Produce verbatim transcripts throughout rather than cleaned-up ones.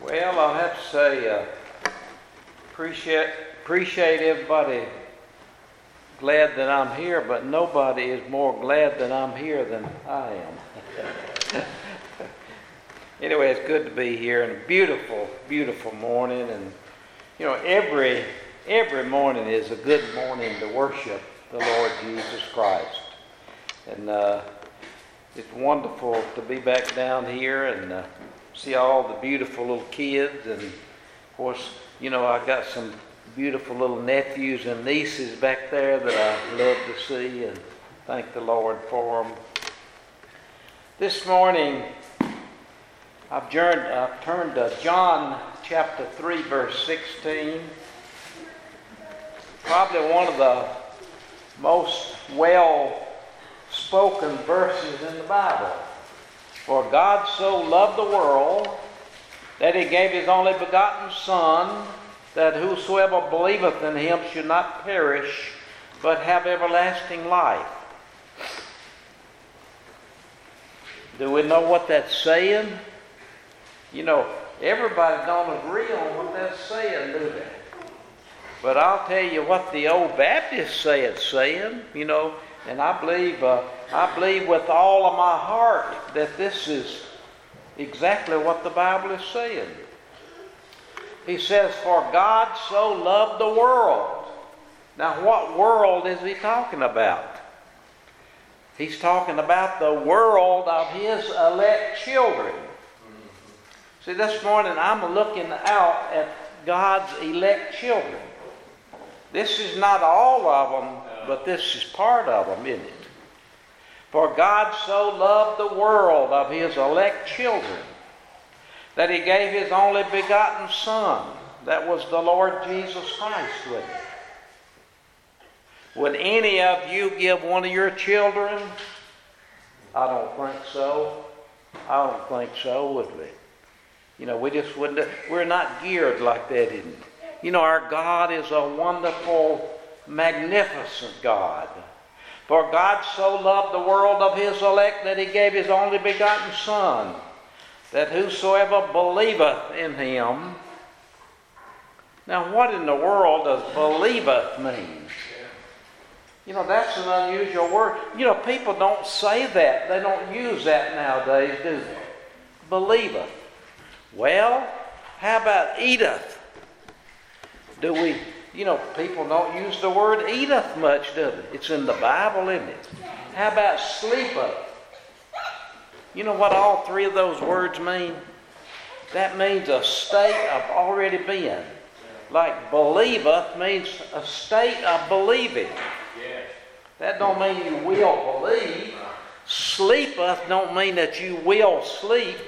Well, I'll have to say, uh, appreciate appreciate everybody glad that I'm here, but nobody is more glad that I'm here than I am. Anyway, it's good to be here, and a beautiful, beautiful morning. And you know, every every morning is a good morning to worship the Lord Jesus Christ. And uh, it's wonderful to be back down here and uh, see all the beautiful little kids. And of course, you know, I got some beautiful little nephews and nieces back there that I love to see, and thank the Lord for them. This morning, I've turned, I've turned to John chapter three, verse sixteen. Probably one of the most well-spoken verses in the Bible. For God so loved the world that he gave his only begotten Son, that whosoever believeth in him should not perish, but have everlasting life. Do we know what that's saying? You know, everybody don't agree on what that's saying, do they? But I'll tell you what the old Baptists say it's saying, you know, and I believe, uh, I believe with all of my heart that this is exactly what the Bible is saying. He says, for God so loved the world. Now, what world is he talking about? He's talking about the world of his elect children. See, this morning I'm looking out at God's elect children. This is not all of them, but this is part of them, isn't it? For God so loved the world of his elect children that he gave his only begotten Son. That was the Lord Jesus Christ with him. Would any of you give one of your children? I don't think so. I don't think so, would we? You know, we just wouldn't. We're not geared like that, isn't it? You know, our God is a wonderful, magnificent God. For God so loved the world of his elect that he gave his only begotten Son, that whosoever believeth in him. Now, what in the world does believeth mean? You know, that's an unusual word. You know, people don't say that. They don't use that nowadays, do they? Believeth. Well, how about eateth? Do we, you know, people don't use the word eateth much, do they? It's in the Bible, isn't it? How about sleepeth? You know what all three of those words mean? That means a state of already being. Like believeth means a state of believing. That don't mean you will believe. Sleepeth don't mean that you will sleep.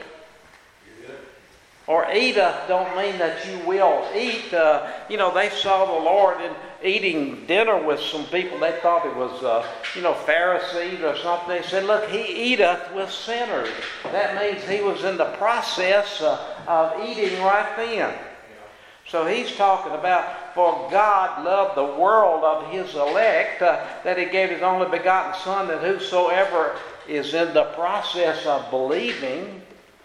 Or eateth don't mean that you will eat. Uh, you know, they saw the Lord in eating dinner with some people. They thought it was, uh, you know, Pharisees or something. They said, look, he eateth with sinners. That means he was in the process uh, of eating right then. So he's talking about, for God loved the world of his elect, uh, that he gave his only begotten Son, that whosoever is in the process of believing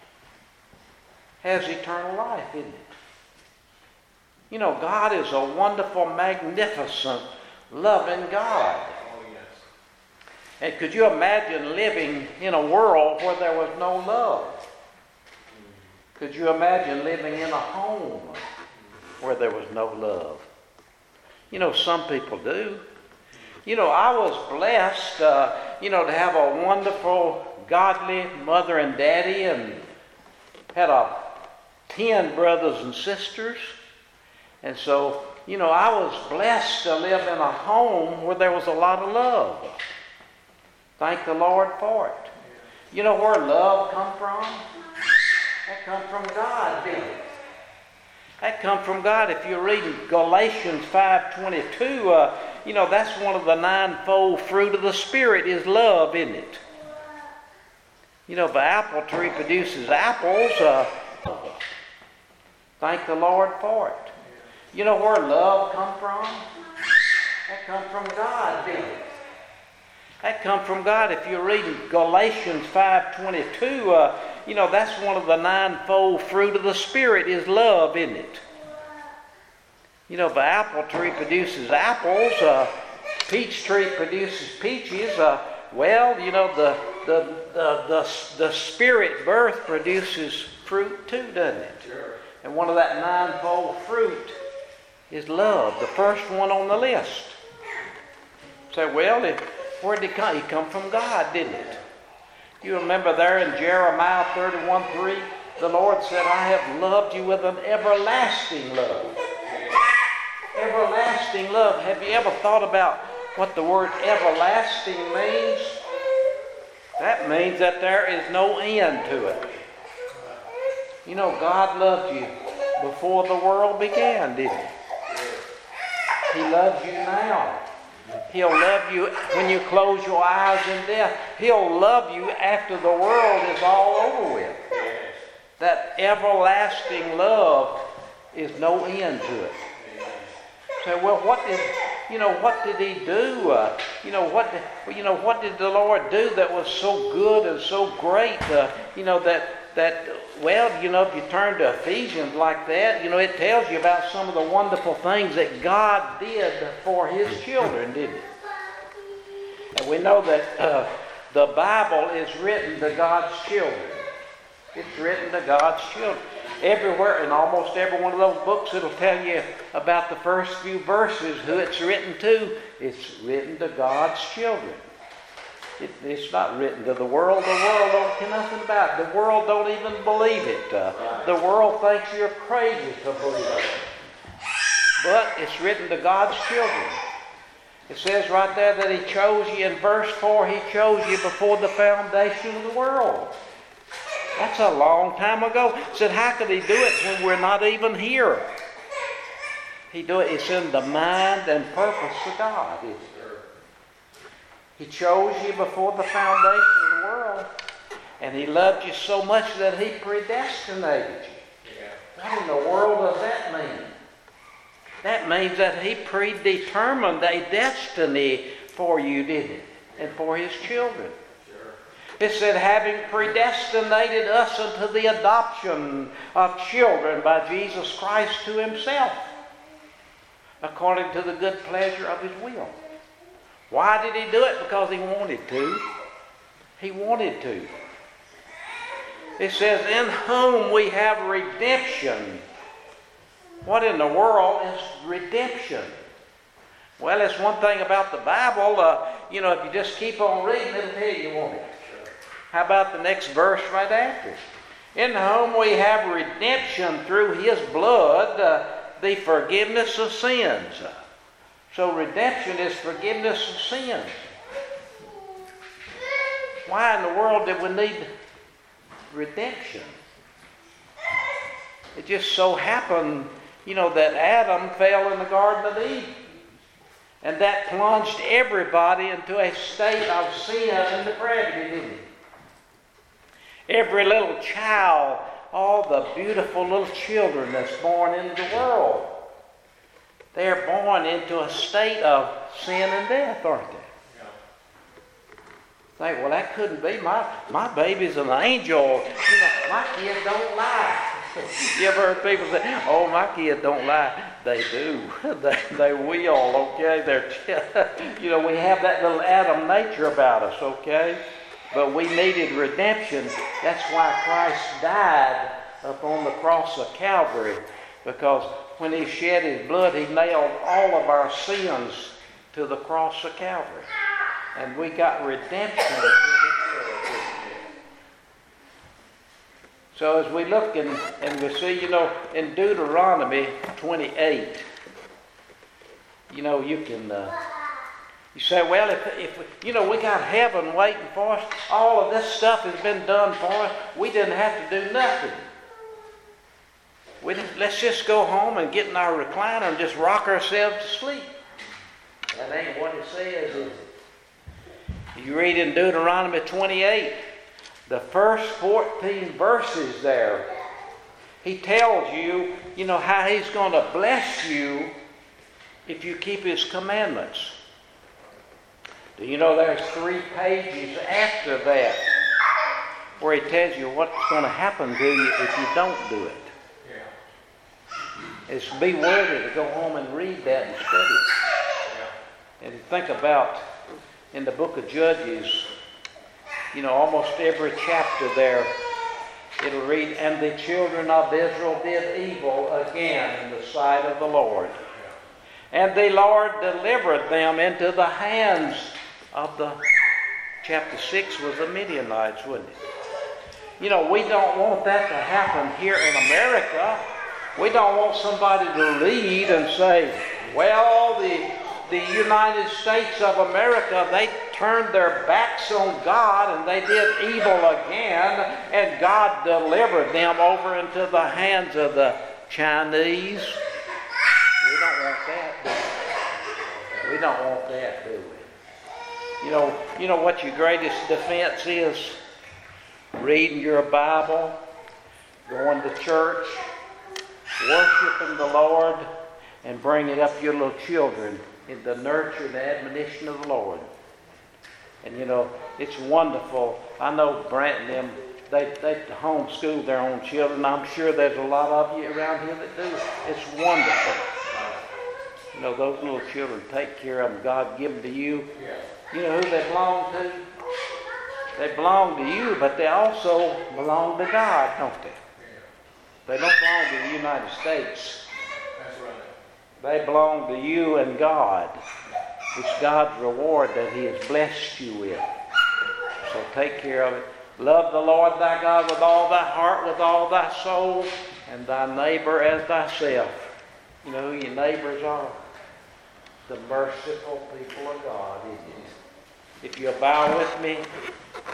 has eternal life, isn't it? You know, God is a wonderful, magnificent, loving God. And could you imagine living in a world where there was no love? Could you imagine living in a home where there was no love? You know, some people do. You know, I was blessed, uh, you know, to have a wonderful, godly mother and daddy, and had a ten brothers and sisters. And so, you know, I was blessed to live in a home where there was a lot of love. Thank the Lord for it. You know where love come from? That come from God, didn't it? That come from God. If you read Galatians five twenty-two, uh, you know, that's one of the ninefold fruit of the Spirit is love, isn't it? You know, if an apple tree produces apples, uh, thank the Lord for it. You know where love come from? That come from God, didn't it? That come from God. If you read Galatians five twenty-two, uh, you know, that's one of the ninefold fruit of the Spirit is love, isn't it? You know, the apple tree produces apples, uh, peach tree produces peaches. Uh, well, you know, the, the, the, the, the Spirit birth produces fruit too, doesn't it? Sure. And one of that ninefold fruit is love, the first one on the list. Say, well, if, where did he come? He come from God, didn't it? You remember there in Jeremiah thirty-one three, the Lord said, I have loved you with an everlasting love. Everlasting love. Have you ever thought about what the word everlasting means? That means that there is no end to it. You know, God loved you before the world began, didn't he? He loves you now. He'll love you when you close your eyes in death. He'll love you after the world is all over with. That everlasting love is no end to it. Say, well, what did you know? What did He do? Uh, you know what? Did, you know what did the Lord do that was so good and so great? Uh, you know that that. Well, you know, if you turn to Ephesians like that, you know, it tells you about some of the wonderful things that God did for His children, didn't it? And we know that uh, the Bible is written to God's children. It's written to God's children. Everywhere, in almost every one of those books, it'll tell you about the first few verses, who it's written to. It's written to God's children. It, it's not written to the world. The world don't care nothing about it. The world don't even believe it. Uh, the world thinks you're crazy to believe it. But it's written to God's children. It says right there that He chose you in verse four. He chose you before the foundation of the world. That's a long time ago. It said, how could He do it when we're not even here? He do it. It's in the mind and purpose of God, isn't it? He chose you before the foundation of the world, and He loved you so much that He predestinated you. Yeah. What in the world does that mean? That means that He predetermined a destiny for you, didn't it? And for His children. Sure. It said, having predestinated us unto the adoption of children by Jesus Christ to Himself, according to the good pleasure of His will. Why did He do it? Because He wanted to. He wanted to. It says, in whom we have redemption. What in the world is redemption? Well, it's one thing about the Bible. Uh, you know, if you just keep on reading, it'll tell you you want it. How about the next verse right after it? In whom we have redemption through His blood, uh, the forgiveness of sins. So redemption is forgiveness of sins. Why in the world did we need redemption? It just so happened, you know, that Adam fell in the Garden of Eden. And that plunged everybody into a state of sin and depravity, didn't it? Every little child, all the beautiful little children that's born into the world, they're born into a state of sin and death, aren't they? Yeah. Think, well, that couldn't be. My my baby's an angel. You know, my kid don't lie. You ever heard people say, oh, my kid don't lie? They do. they, they will, okay? They're, you know, we have that little Adam nature about us, okay? But we needed redemption. That's why Christ died upon the cross of Calvary, because when He shed His blood, He nailed all of our sins to the cross of Calvary. And we got redemption. So as we look and, and we see, you know, in Deuteronomy twenty-eight, you know, you can, uh, you say, well, if, if, you know, we got heaven waiting for us, all of this stuff has been done for us, we didn't have to do nothing. We didn't, let's just go home and get in our recliner and just rock ourselves to sleep. That ain't what it says, is it? You read in Deuteronomy twenty-eight, the first fourteen verses there, He tells you, you know, how He's going to bless you if you keep His commandments. Do you know there's three pages after that where he tells you what's going to happen to you if you don't do it. It's be worthy to go home and read that and study it. And think about in the book of Judges, you know, almost every chapter there, it'll read, and the children of Israel did evil again in the sight of the Lord. And the Lord delivered them into the hands of the, chapter six was the Midianites, wasn't it? You know, we don't want that to happen here in America. We don't want somebody to lead and say, well, the, the United States of America, they turned their backs on God and they did evil again, and God delivered them over into the hands of the Chinese. We don't want that, do we? We don't want that, do we? You know, you know what your greatest defense is? Reading your Bible, going to church, worshiping the Lord, and bringing up your little children in the nurture and admonition of the Lord. And you know, it's wonderful. I know Brant and them, they, they homeschool their own children. I'm sure there's a lot of you around here that do. It's wonderful. You know, those little children, take care of them. God give them to you. You know who they belong to? They belong to you, but they also belong to God, don't they? They don't belong to the United States. That's right. They belong to you and God. It's God's reward that He has blessed you with. So take care of it. Love the Lord thy God with all thy heart, with all thy soul, and thy neighbor as thyself. You know who your neighbors are? The merciful people of God, isn't it? If you'll bow with me,